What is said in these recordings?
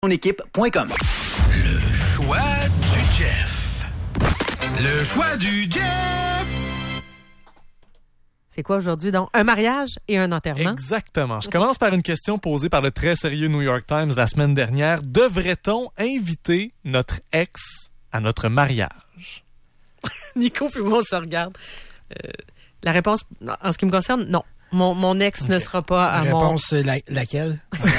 Équipe.com. Le choix du Jeff. Le choix du Jeff. C'est quoi aujourd'hui, donc? Un mariage et un enterrement? Exactement. Je commence par une question posée par le très sérieux New York Times la semaine dernière. Devrait-on inviter notre ex à notre mariage? Nico puis moi, on se regarde. La réponse, en ce qui me concerne, non. Mon ex ne sera pas à La réponse, c'est laquelle?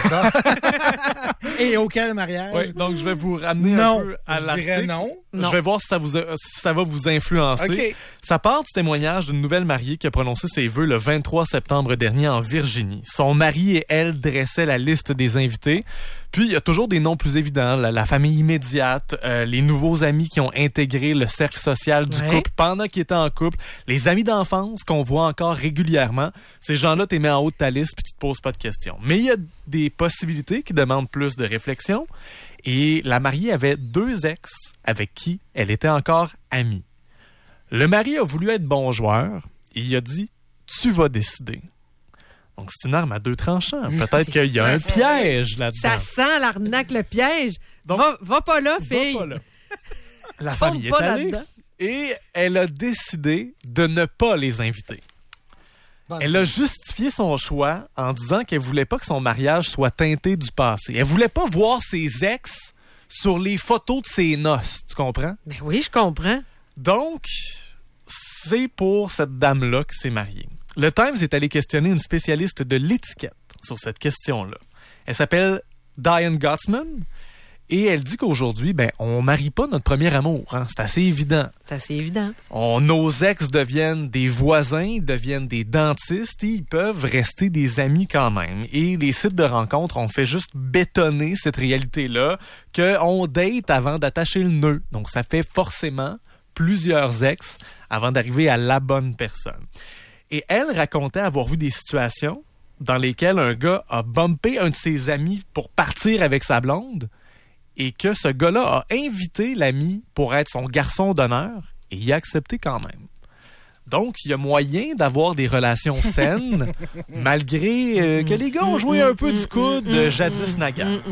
Et auquel mariage? Oui, donc je vais vous ramener un peu à l'article. Je dirais non. Je vais voir si ça va vous influencer. Okay. Ça part du témoignage d'une nouvelle mariée qui a prononcé ses vœux le 23 septembre dernier en Virginie. Son mari et elle dressaient la liste des invités. Puis, il y a toujours des noms plus évidents, la famille immédiate, les nouveaux amis qui ont intégré le cercle social du couple pendant qu'ils étaient en couple, les amis d'enfance qu'on voit encore régulièrement. Ces gens-là, t'es mis en haut de ta liste puis tu te poses pas de questions. Mais il y a des possibilités qui demandent plus de réflexion. Et la mariée avait 2 ex avec qui elle était encore amie. Le mari a voulu être bon joueur et il a dit « Tu vas décider ». Donc, c'est une arme à 2 tranchants. Peut-être qu'il y a un piège là-dedans. Ça sent l'arnaque, le piège. Donc, va pas là, fille. Va pas là. La famille est allée et elle a décidé de ne pas les inviter. Elle a justifié son choix en disant qu'elle voulait pas que son mariage soit teinté du passé. Elle voulait pas voir ses ex sur les photos de ses noces. Tu comprends? Ben oui, je comprends. Donc, c'est pour cette dame-là qui s'est mariée. Le Times est allé questionner une spécialiste de l'étiquette sur cette question-là. Elle s'appelle Diane Gottsman et elle dit qu'aujourd'hui, on marie pas notre premier amour. Hein? C'est assez évident. C'est assez évident. Nos ex deviennent des voisins, deviennent des dentistes et ils peuvent rester des amis quand même. Et les sites de rencontres ont fait juste bétonner cette réalité-là qu'on date avant d'attacher le nœud. Donc, ça fait forcément plusieurs ex avant d'arriver à la bonne personne. Et elle racontait avoir vu des situations dans lesquelles un gars a bumpé un de ses amis pour partir avec sa blonde et que ce gars-là a invité l'ami pour être son garçon d'honneur et il a accepté quand même. Donc, il y a moyen d'avoir des relations saines malgré que les gars ont joué un peu du coude jadis naguère.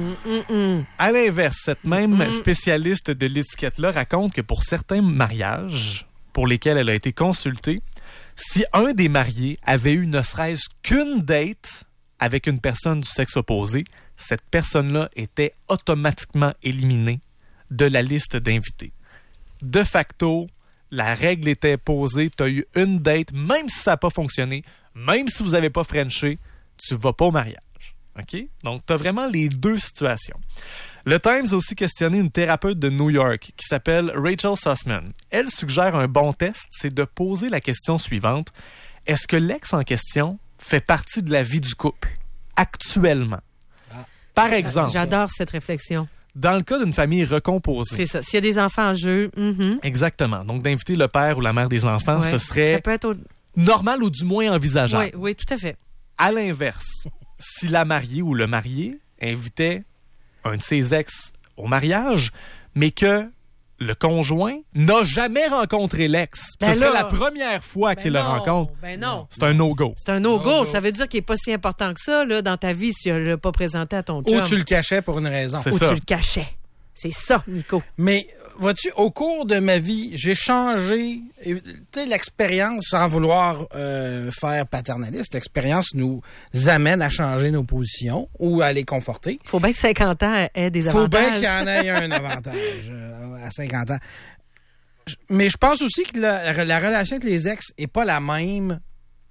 À l'inverse, cette même spécialiste de l'étiquette-là raconte que pour certains mariages pour lesquels elle a été consultée, si un des mariés avait eu ne serait-ce qu'une date avec une personne du sexe opposé, cette personne-là était automatiquement éliminée de la liste d'invités. De facto, la règle était posée, tu as eu une date, même si ça n'a pas fonctionné, même si vous n'avez pas frenché, tu ne vas pas au mariage. OK? Donc, tu as vraiment les 2 situations. Le Times a aussi questionné une thérapeute de New York qui s'appelle Rachel Sussman. Elle suggère un bon test, c'est de poser la question suivante. Est-ce que l'ex en question fait partie de la vie du couple, actuellement? Par exemple... J'adore cette réflexion. Dans le cas d'une famille recomposée. C'est ça. S'il y a des enfants en jeu... Exactement. Donc, d'inviter le père ou la mère des enfants, ce serait ça peut être normal ou du moins envisageable. Oui, tout à fait. À l'inverse, si la mariée ou le marié invitait un de ses ex au mariage, mais que le conjoint n'a jamais rencontré l'ex. Ce serait la première fois qu'il le rencontre. Ben non. C'est un no-go. C'est un no-go. Ça veut dire qu'il n'est pas si important que ça là, dans ta vie si tu ne l'as pas présenté à ton chum. Ou tu le cachais pour une raison. Ou tu le cachais. C'est ça, Nico. Mais, vois-tu, au cours de ma vie, j'ai changé. Tu sais, l'expérience, sans vouloir faire paternaliste, l'expérience nous amène à changer nos positions ou à les conforter. Faut bien que 50 ans ait des avantages. Faut bien qu'il y en ait un avantage à 50 ans. Mais je pense aussi que la relation avec les ex est pas la même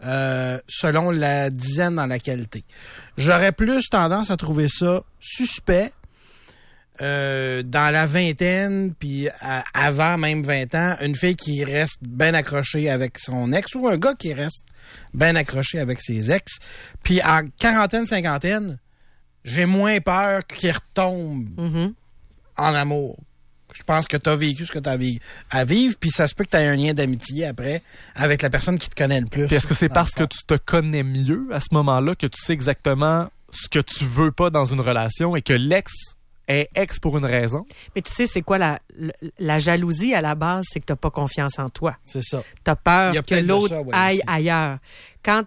selon la dizaine dans laquelle t'es. J'aurais plus tendance à trouver ça suspect dans la vingtaine, puis avant même 20 ans, une fille qui reste bien accrochée avec son ex ou un gars qui reste bien accroché avec ses ex. Puis en quarantaine, cinquantaine, j'ai moins peur qu'il retombe en amour. Je pense que tu as vécu ce que tu as à vivre, puis ça se peut que tu aies un lien d'amitié après avec la personne qui te connaît le plus. Puis est-ce que c'est parce que tu te connais mieux à ce moment-là que tu sais exactement ce que tu veux pas dans une relation et que l'ex est ex pour une raison. Mais tu sais, c'est quoi la jalousie à la base? C'est que tu n'as pas confiance en toi. C'est ça. Tu as peur Il y a que peut-être de l'autre ça, ouais, aille aussi. ailleurs. Quand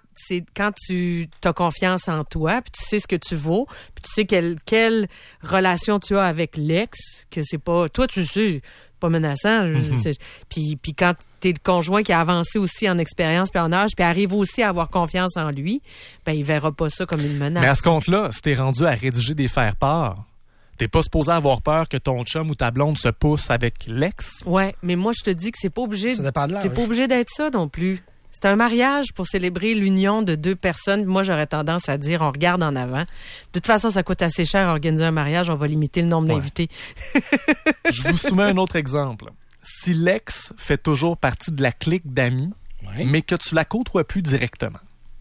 tu as confiance en toi, puis tu sais ce que tu vaux, puis tu sais quelle relation tu as avec l'ex, que c'est pas... Toi, tu sais, pas menaçant. Puis quand tu es le conjoint qui a avancé aussi en expérience puis en âge, puis arrive aussi à avoir confiance en lui, ben il verra pas ça comme une menace. Mais à ce compte-là, si t'es rendu à rédiger des faire-part, t'es pas supposé avoir peur que ton chum ou ta blonde se pousse avec l'ex? Ouais, mais moi, je te dis que c'est pas obligé... Ça dépend de l'âge. T'es pas obligé d'être ça non plus. C'est un mariage pour célébrer l'union de deux personnes. Moi, j'aurais tendance à dire, on regarde en avant. De toute façon, ça coûte assez cher à organiser un mariage. On va limiter le nombre d'invités. Je vous soumets un autre exemple. Si l'ex fait toujours partie de la clique d'amis, Ouais. mais que tu la côtoies plus directement,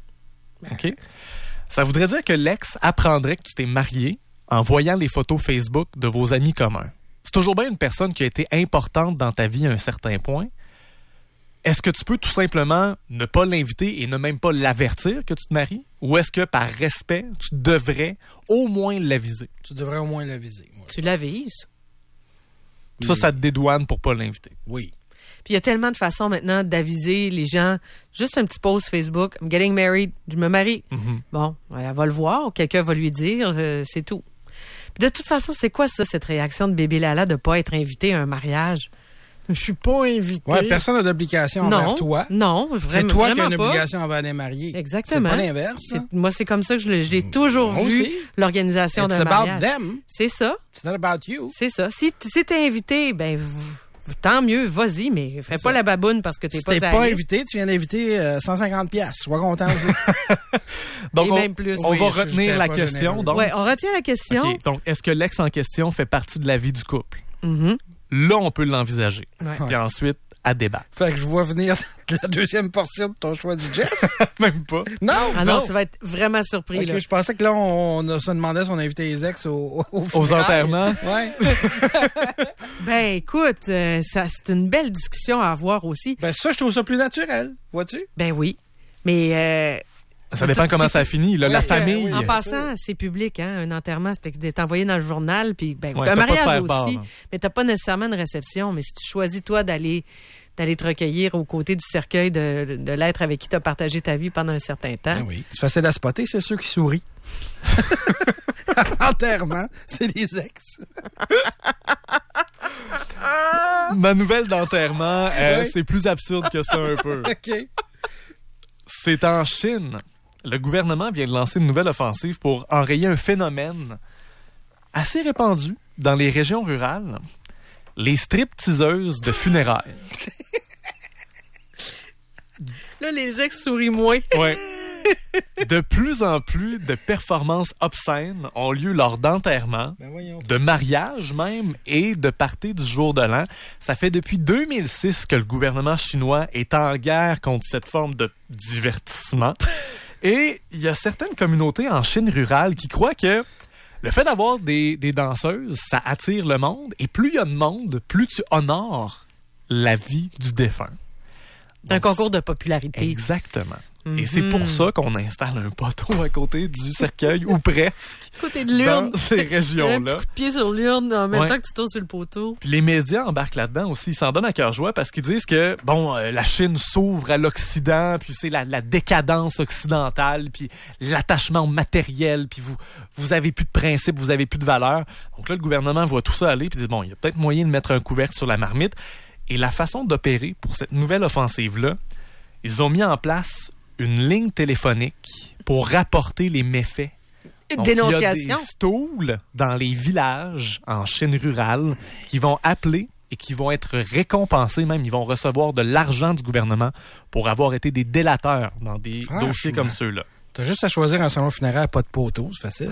OK? Ça voudrait dire que l'ex apprendrait que tu t'es marié en voyant les photos Facebook de vos amis communs. C'est toujours bien une personne qui a été importante dans ta vie à un certain point. Est-ce que tu peux tout simplement ne pas l'inviter et ne même pas l'avertir que tu te maries? Ou est-ce que, par respect, tu devrais au moins l'aviser? Tu devrais au moins l'aviser. Ouais. Tu l'avises. Ça te dédouane pour pas l'inviter. Oui. Puis il y a tellement de façons maintenant d'aviser les gens. Juste un petit post Facebook, I'm getting married, je me marie. Bon, elle va le voir, ou quelqu'un va lui dire, c'est tout. Puis de toute façon, c'est quoi ça, cette réaction de bébé Lala de pas être invité à un mariage? Je suis pas invité. Ouais, personne n'a d'obligation envers toi. Non, C'est vraiment, toi qui as vraiment une pas. obligation envers les mariés. Exactement. C'est pas l'inverse. Hein? Moi, c'est comme ça que je l'ai toujours Moi vu, aussi. l'organisation It's d'un about mariage. them. C'est ça, It's not about you. c'est ça. Si t'es invité, ben tant mieux, vas-y, mais fais pas la baboune parce que t'es Si pas t'es à pas aller. invité, tu viens d'inviter 150 piastres. Sois content aussi. Donc, Et même plus. on Oui, va je- retenir j'étais la pas question. généreux. Donc, Ouais, on retient la question. OK. Donc, est-ce que l'ex en question fait partie de la vie du couple? Mhm. Là, on peut l'envisager. Ouais. Puis ensuite, à débattre. Fait que je vois venir la deuxième portion de ton choix du Jeff. Même pas. Non! Ah non, tu vas être vraiment surpris, Ok, là. je pensais que là, on se demandait si on invitait les ex aux Aux enterrements. Ouais. Ben, écoute, ça, c'est une belle discussion à avoir aussi. Ben ça, je trouve ça plus naturel. Vois-tu? Ben oui. Mais, Ça dépend comment ça finit. Là, la parce que, famille. en passant, c'est public, hein. Un enterrement, c'est envoyé dans le journal, puis ben, Ouais, un t'as pas de mariage faire part, aussi. là. Mais t'as pas nécessairement une réception. Mais si tu choisis, toi, d'aller te recueillir aux côtés du cercueil de l'être avec qui tu as partagé ta vie pendant un certain temps. Ben oui. C'est facile à spotter, c'est ceux qui sourient. Enterrement, c'est les ex. Ma nouvelle d'enterrement, Oui. c'est plus absurde que ça un peu. OK. C'est en Chine. Le gouvernement vient de lancer une nouvelle offensive pour enrayer un phénomène assez répandu dans les régions rurales. Les stripteaseuses de funérailles. Là, les ex sourient moins. Ouais. De plus en plus de performances obscènes ont lieu lors d'enterrements, Ben voyons. de mariages même et de parties du jour de l'an. Ça fait depuis 2006 que le gouvernement chinois est en guerre contre cette forme de divertissement. Et il y a certaines communautés en Chine rurale qui croient que le fait d'avoir des danseuses, ça attire le monde. Et plus il y a de monde, plus tu honores la vie du défunt. C'est un Donc, concours de popularité. Exactement. Et c'est pour ça qu'on installe un poteau à côté du cercueil, ou presque, Côté de dans l'urne. ces Un petit régions-là. coup de pied sur l'urne en même Ouais. temps que tu tournes sur le poteau. Puis les médias embarquent là-dedans aussi. Ils s'en donnent à cœur joie parce qu'ils disent que, bon, la Chine s'ouvre à l'Occident, puis c'est la décadence occidentale, puis l'attachement au matériel, puis vous avez plus de principes, vous avez plus de valeurs. Donc là, le gouvernement voit tout ça aller, puis dit, bon, il y a peut-être moyen de mettre un couvercle sur la marmite. Et la façon d'opérer pour cette nouvelle offensive-là, ils ont mis en place une ligne téléphonique pour rapporter les méfaits. Donc, Dénonciation. il y a des stools dans les villages en Chine rurale qui vont appeler et qui vont être récompensés, même ils vont recevoir de l'argent du gouvernement pour avoir été des délateurs dans des Franchement. dossiers comme ceux-là. T'as juste à choisir un salon funéraire pas de poteau, c'est facile.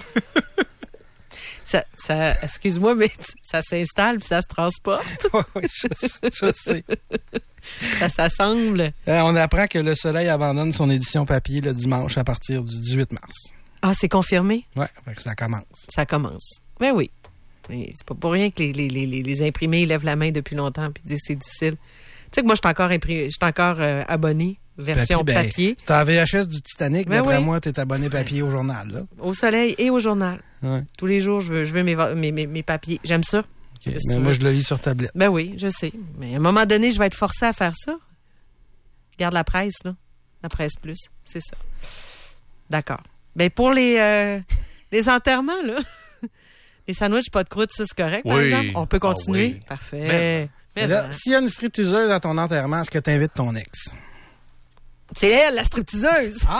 Excuse-moi, mais ça s'installe puis ça se transporte. Oui, je sais. Ça s'assemble. On apprend que Le Soleil abandonne son édition papier le dimanche à partir du 18 mars. Ah, c'est confirmé? Ouais, fait que ça commence. Ça commence. Ben oui. Mais c'est pas pour rien que les imprimés lèvent la main depuis longtemps puis disent c'est difficile. Tu sais que moi, je suis encore abonné, version papier. C'est en VHS du Titanic, Ben d'après oui. moi, t'es abonné papier au journal, là. Au Soleil et au journal. Ouais. Tous les jours, je veux mes papiers. J'aime ça. OK. Qu'est-ce que Mais tu moi, veux? je le lis sur tablette. Ben oui, je sais. Mais à un moment donné, je vais être forcée à faire ça. Regarde la presse, là. La presse plus, c'est ça. D'accord. Ben pour les enterrements, là, les sandwichs pas de croûte, ça, c'est correct, par Oui. exemple? On peut continuer? oui. Parfait. Mais Là, s'il y a une stripteaseuse à ton enterrement, est-ce que tu invites ton ex? c'est elle, la stripteaseuse!